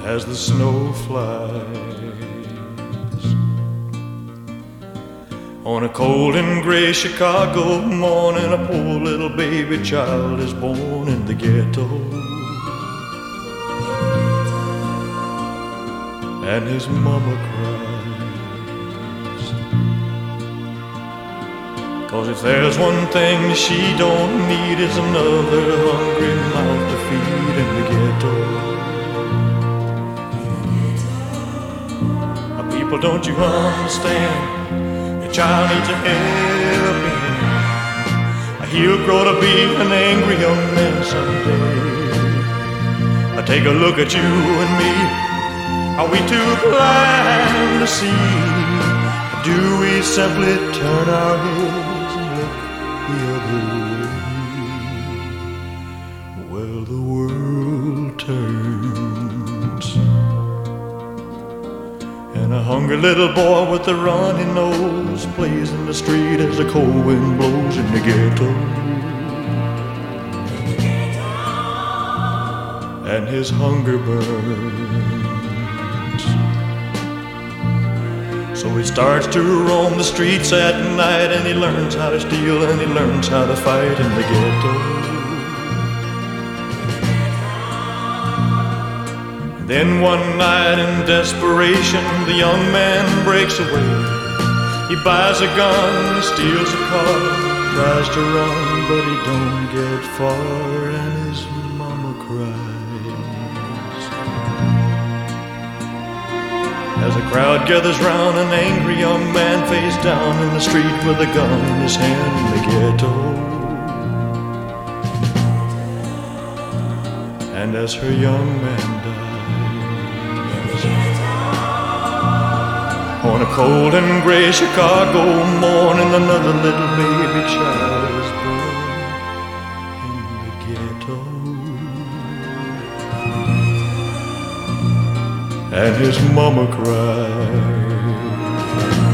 as the snow flies. On a cold and gray Chicago morning, a poor little baby child is born in the ghetto. And his mama cries, 'cause if there's one thing she don't need, is another hungry mouth to feed in the ghetto. People, don't you understand? Your child needs a helping hand. He'll grow to be an angry young man someday. Take a look at you and me. Are we too blind to see? Do we simply turn our heads and look the other way? Well, the world turns, and a hungry little boy with a runny nose plays in the street as the cold wind blows in the ghetto. And his hunger burns, so he starts to roam the streets at night, and he learns how to steal and he learns how to fight in the ghetto. Then one night in desperation, the young man breaks away. He buys a gun, he steals a car, tries to run, but he don't get far, and his mama cries. As a crowd gathers round, an angry young man face down in the street with a gun in his hand in the ghetto. And as her young man dies, on a cold and gray Chicago morning, another little baby child is born in the ghetto. And his mama cried.